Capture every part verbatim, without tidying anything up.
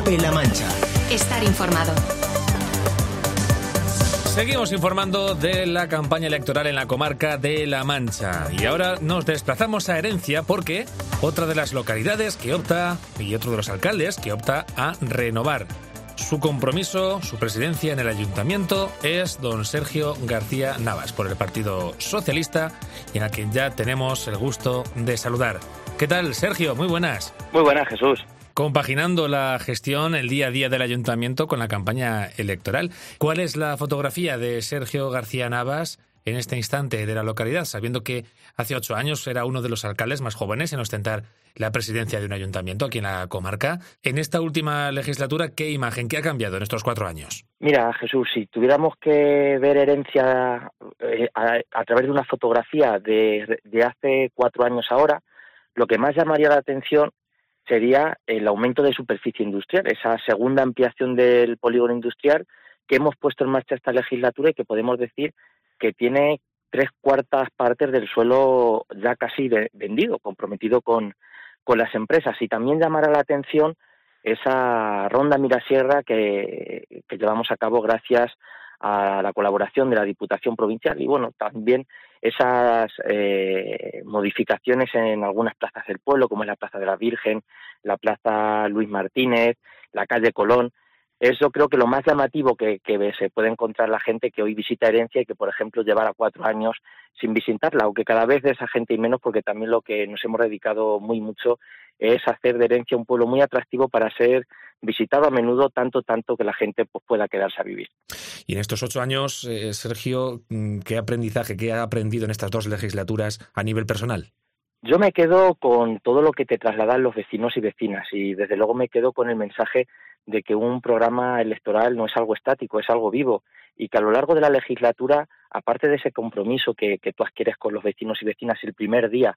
COPE-La Mancha. Estar informado. Seguimos informando de la campaña electoral en la comarca de La Mancha. Y ahora nos desplazamos a Herencia porque otra de las localidades que opta, y otro de los alcaldes que opta a renovar su compromiso, su presidencia en el ayuntamiento, es don Sergio García Navas, por el Partido Socialista, y en a quien ya tenemos el gusto de saludar. ¿Qué tal, Sergio? Muy buenas. Muy buenas, Jesús. Compaginando la gestión, el día a día del ayuntamiento con la campaña electoral. ¿Cuál es la fotografía de Sergio García Navas en este instante de la localidad, sabiendo que hace ocho años era uno de los alcaldes más jóvenes en ostentar la presidencia de un ayuntamiento aquí en la comarca? En esta última legislatura, ¿qué imagen, qué ha cambiado en estos cuatro años? Mira, Jesús, si tuviéramos que ver Herencia eh, a, a través de una fotografía de, de hace cuatro años ahora, lo que más llamaría la atención sería el aumento de superficie industrial, esa segunda ampliación del polígono industrial que hemos puesto en marcha esta legislatura y que podemos decir que tiene tres cuartas partes del suelo ya casi de, vendido, comprometido con, con las empresas. Y también llamará la atención esa ronda Mirasierra que, que llevamos a cabo gracias a la colaboración de la Diputación Provincial y, bueno, también esas eh, modificaciones en algunas plazas del pueblo, como es la Plaza de la Virgen, la Plaza Luis Martínez, la calle Colón. Es, yo creo que lo más llamativo que, que se puede encontrar la gente que hoy visita Herencia y que, por ejemplo, llevara cuatro años sin visitarla, aunque cada vez de esa gente y menos, porque también lo que nos hemos dedicado muy mucho es hacer de Herencia un pueblo muy atractivo para ser visitado a menudo, tanto, tanto que la gente pues, pueda quedarse a vivir. Y en estos ocho años, eh, Sergio, ¿qué aprendizaje, qué ha aprendido en estas dos legislaturas a nivel personal? Yo me quedo con todo lo que te trasladan los vecinos y vecinas y desde luego me quedo con el mensaje de que un programa electoral no es algo estático, es algo vivo y que a lo largo de la legislatura, aparte de ese compromiso que, que tú adquieres con los vecinos y vecinas el primer día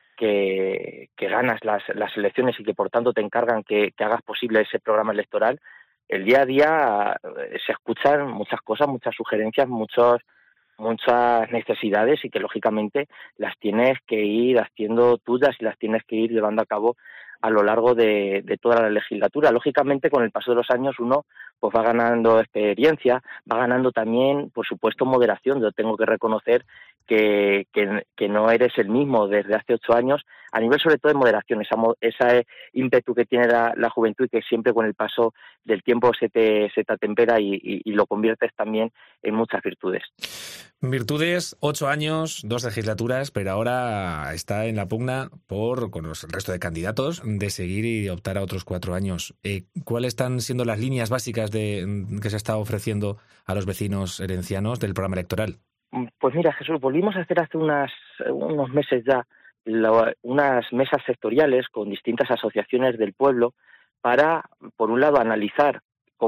que, que ganas las, las elecciones y que por tanto te encargan que, que hagas posible ese programa electoral, el día a día se escuchan muchas cosas, muchas sugerencias, muchos muchas necesidades y que lógicamente las tienes que ir haciendo tuyas y las tienes que ir llevando a cabo a lo largo de, de toda la legislatura. Lógicamente, con el paso de los años uno pues va ganando experiencia, va ganando también, por supuesto, moderación. Yo tengo que reconocer que, que, que no eres el mismo desde hace ocho años, a nivel sobre todo de moderación, esa, esa ímpetu que tiene la, la juventud y que siempre con el paso del tiempo se te, se te atempera y, y, y lo conviertes también en muchas virtudes. Virtudes, ocho años, dos legislaturas, pero ahora está en la pugna por, con los, el resto de candidatos, de seguir y optar a otros cuatro años. Eh, ¿Cuáles están siendo las líneas básicas de, que se está ofreciendo a los vecinos herencianos del programa electoral? Pues mira, Jesús, volvimos a hacer hace unas, unos meses ya la, unas mesas sectoriales con distintas asociaciones del pueblo para, por un lado, analizar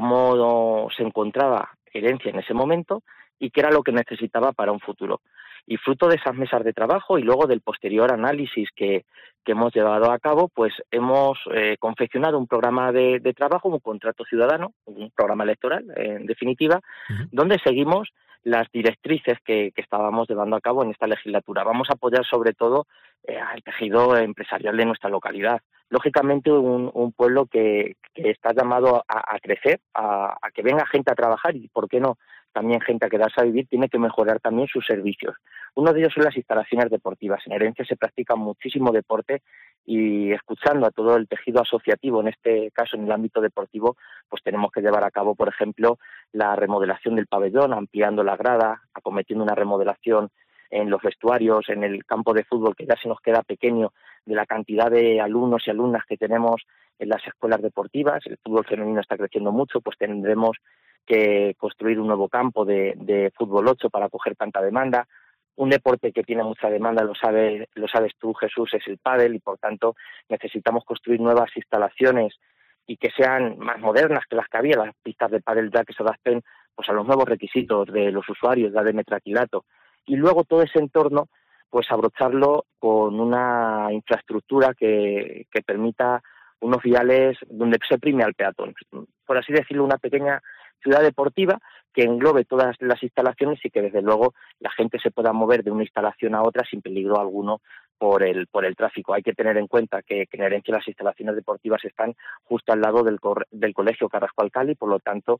cómo se encontraba Herencia en ese momento y qué era lo que necesitaba para un futuro. Y fruto de esas mesas de trabajo y luego del posterior análisis que, que hemos llevado a cabo, pues hemos eh, confeccionado un programa de, de trabajo, un contrato ciudadano, un programa electoral, en definitiva, uh-huh. donde seguimos las directrices que, que estábamos llevando a cabo en esta legislatura. Vamos a apoyar sobre todo eh, al tejido empresarial de nuestra localidad. Lógicamente un, un pueblo que, que está llamado a, a crecer, a, a que venga gente a trabajar y, ¿por qué no?, también gente a quedarse a vivir, tiene que mejorar también sus servicios. Uno de ellos son las instalaciones deportivas. En Herencia se practica muchísimo deporte y escuchando a todo el tejido asociativo, en este caso en el ámbito deportivo, pues tenemos que llevar a cabo, por ejemplo, la remodelación del pabellón, ampliando la grada, acometiendo una remodelación en los vestuarios, en el campo de fútbol que ya se nos queda pequeño de la cantidad de alumnos y alumnas que tenemos en las escuelas deportivas. El fútbol femenino está creciendo mucho, pues tendremos que construir un nuevo campo de, de fútbol ocho para acoger tanta demanda. Un deporte que tiene mucha demanda, lo sabes, lo sabes tú, Jesús, es el pádel y por tanto necesitamos construir nuevas instalaciones y que sean más modernas que las que había, las pistas de pádel ya que se adapten pues a los nuevos requisitos de los usuarios ya de metraquilato. Y luego todo ese entorno pues abrocharlo con una infraestructura que, que permita unos viales donde se prime al peatón. Por así decirlo, una pequeña ciudad deportiva que englobe todas las instalaciones y que desde luego la gente se pueda mover de una instalación a otra sin peligro alguno por el por el tráfico. Hay que tener en cuenta que, que en Herencia las instalaciones deportivas están justo al lado del, del Colegio Carrasco Alcalde y por lo tanto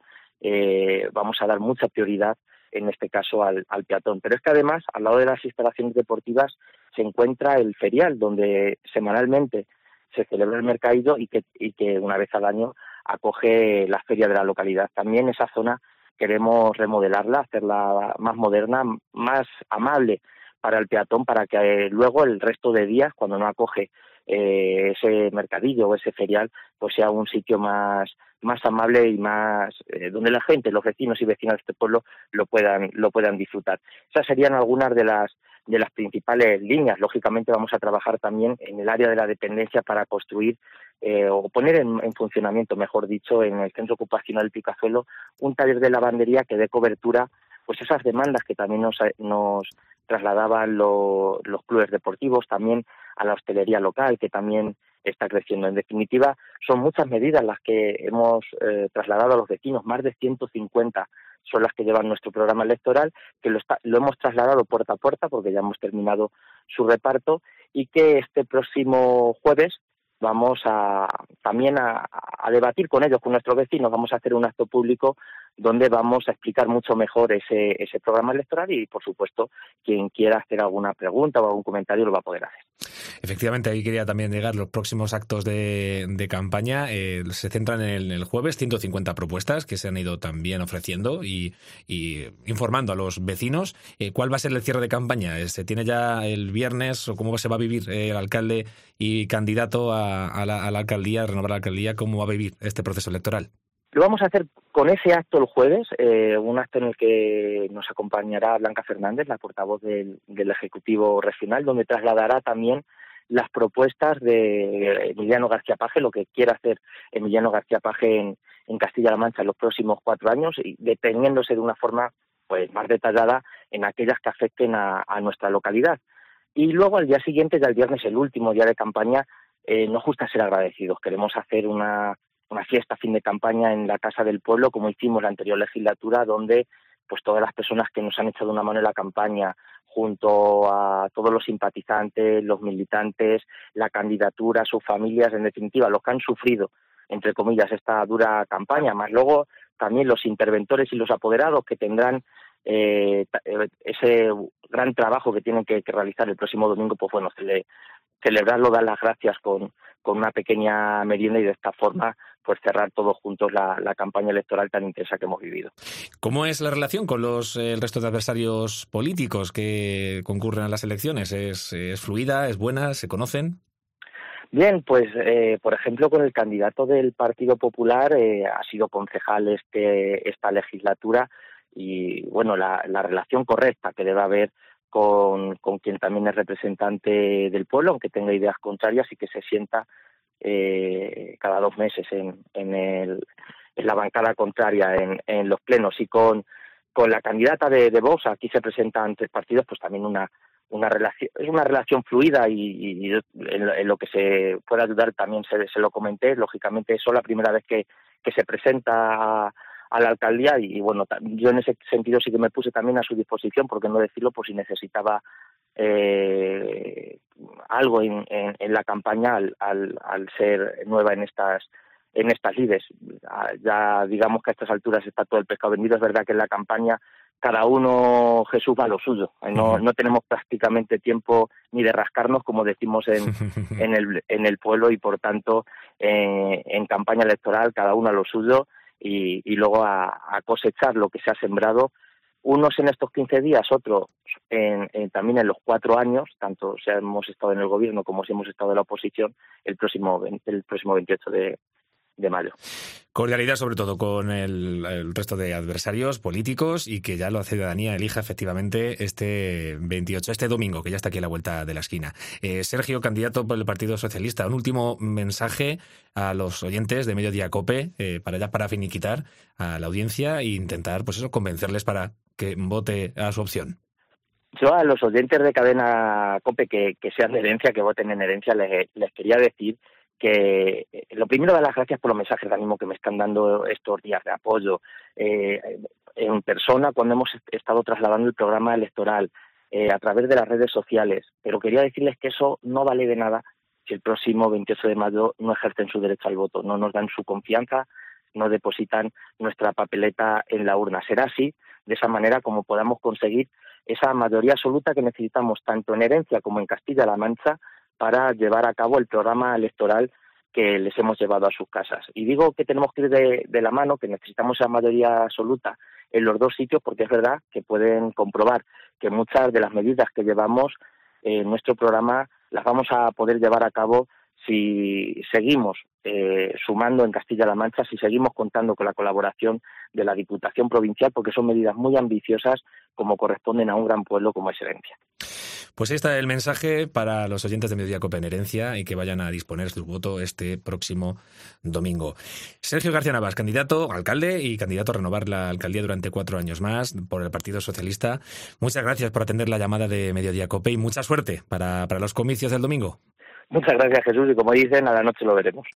eh, vamos a dar mucha prioridad en este caso al, al peatón. Pero es que además al lado de las instalaciones deportivas se encuentra el ferial donde semanalmente se celebra el mercadillo y que, y que una vez al año acoge la feria de la localidad. También esa zona queremos remodelarla, hacerla más moderna, más amable para el peatón, para que eh, luego el resto de días, cuando no acoge eh, ese mercadillo o ese ferial, pues sea un sitio más más amable y más eh, donde la gente, los vecinos y vecinas de este pueblo lo puedan lo puedan disfrutar. Esas serían algunas de las de las principales líneas. Lógicamente vamos a trabajar también en el área de la dependencia para construir eh, o poner en, en funcionamiento, mejor dicho, en el Centro Ocupacional Picazuelo, un taller de lavandería que dé cobertura pues esas demandas que también nos, nos trasladaban lo, los clubes deportivos, también a la hostelería local, que también está creciendo. En definitiva, son muchas medidas las que hemos eh, trasladado a los vecinos, más de ciento cincuenta son las que llevan nuestro programa electoral, que lo, está, lo hemos trasladado puerta a puerta porque ya hemos terminado su reparto y que este próximo jueves vamos a también a, a debatir con ellos, con nuestros vecinos. Vamos a hacer un acto público donde vamos a explicar mucho mejor ese, ese programa electoral y, por supuesto, quien quiera hacer alguna pregunta o algún comentario lo va a poder hacer. Efectivamente, ahí quería también llegar. Los próximos actos de, de campaña eh, se centran en el, en el jueves, ciento cincuenta propuestas que se han ido también ofreciendo y, y informando a los vecinos. Eh, ¿Cuál va a ser el cierre de campaña? ¿Se tiene ya el viernes o cómo se va a vivir eh, el alcalde y candidato a, a, la, a la alcaldía, a renovar la alcaldía? ¿Cómo va a vivir este proceso electoral? Lo vamos a hacer con ese acto el jueves, eh, un acto en el que nos acompañará Blanca Fernández, la portavoz del, del Ejecutivo Regional, donde trasladará también las propuestas de Emiliano García Paje, lo que quiere hacer Emiliano García Paje en, en Castilla-La Mancha en los próximos cuatro años, y deteniéndose de una forma pues más detallada en aquellas que afecten a, a nuestra localidad. Y luego al día siguiente, ya el viernes, el último día de campaña, eh, nos gusta ser agradecidos. Queremos hacer una una fiesta fin de campaña en la Casa del Pueblo, como hicimos la anterior legislatura, donde pues todas las personas que nos han echado una mano en la campaña, junto a todos los simpatizantes, los militantes, la candidatura, sus familias, en definitiva, los que han sufrido, entre comillas, esta dura campaña, más luego también los interventores y los apoderados que tendrán eh, ese gran trabajo que tienen que, que realizar el próximo domingo, pues bueno, cele, celebrarlo, dar las gracias con, con una pequeña merienda y de esta forma pues cerrar todos juntos la, la campaña electoral tan intensa que hemos vivido. ¿Cómo es la relación con los el resto de adversarios políticos que concurren a las elecciones? ¿Es, es fluida, es buena, se conocen? Bien, pues eh, por ejemplo con el candidato del Partido Popular eh, ha sido concejal este esta legislatura y bueno, la, la relación correcta que debe haber con, con quien también es representante del pueblo, aunque tenga ideas contrarias y que se sienta eh, cada dos meses en, en, el, en la bancada contraria en, en los plenos. Y con, con la candidata de, de Vox, aquí se presentan tres partidos, pues también una una relación es una relación fluida y, y en, en lo que se pueda ayudar también se, se lo comenté. Lógicamente eso es la primera vez que, que se presenta a, a la alcaldía y bueno, yo en ese sentido sí que me puse también a su disposición, por qué no decirlo, por si necesitaba eh, algo en, en, en la campaña al, al, al ser nueva en estas en estas lides. Ya digamos que a estas alturas está todo el pescado vendido. Es verdad que en la campaña cada uno, Jesús, va a lo suyo. No, no tenemos prácticamente tiempo ni de rascarnos, como decimos en, en, el, en el pueblo, y por tanto eh, en campaña electoral cada uno a lo suyo y, y luego a, a cosechar lo que se ha sembrado, unos en estos quince días, otros en, en, también en los cuatro años, tanto si hemos estado en el gobierno como si hemos estado en la oposición, el próximo, el próximo veintiocho de de mayo. Cordialidad sobre todo con el, el resto de adversarios políticos y que ya la ciudadanía elija efectivamente este veintiocho, este domingo, que ya está aquí a la vuelta de la esquina. Eh, Sergio, candidato por el Partido Socialista, un último mensaje a los oyentes de Mediodía COPE eh, para ya para finiquitar a la audiencia e intentar pues eso convencerles para que vote a su opción. Yo a los oyentes de Cadena COPE que, que sean de Herencia, que voten en Herencia, les, les quería decir que eh, lo primero, dar las gracias por los mensajes de ánimo que me están dando estos días de apoyo eh, en persona cuando hemos estado trasladando el programa electoral, eh, a través de las redes sociales. Pero quería decirles que eso no vale de nada si el próximo veintiocho de mayo no ejercen su derecho al voto, no nos dan su confianza, no depositan nuestra papeleta en la urna. Será así, de esa manera, como podamos conseguir esa mayoría absoluta que necesitamos tanto en Herencia como en Castilla-La Mancha para llevar a cabo el programa electoral que les hemos llevado a sus casas. Y digo que tenemos que ir de, de la mano, que necesitamos esa mayoría absoluta en los dos sitios, porque es verdad que pueden comprobar que muchas de las medidas que llevamos en nuestro programa las vamos a poder llevar a cabo si seguimos eh, sumando en Castilla-La Mancha, si seguimos contando con la colaboración de la Diputación Provincial, porque son medidas muy ambiciosas como corresponden a un gran pueblo como es Herencia. Pues ahí está el mensaje para los oyentes de Mediodía Cope en Herencia y que vayan a disponer su voto este próximo domingo. Sergio García Navas, candidato, alcalde y candidato a renovar la alcaldía durante cuatro años más por el Partido Socialista. Muchas gracias por atender la llamada de Mediodía Cope y mucha suerte para, para los comicios del domingo. Muchas gracias, Jesús, y como dicen, a la noche lo veremos.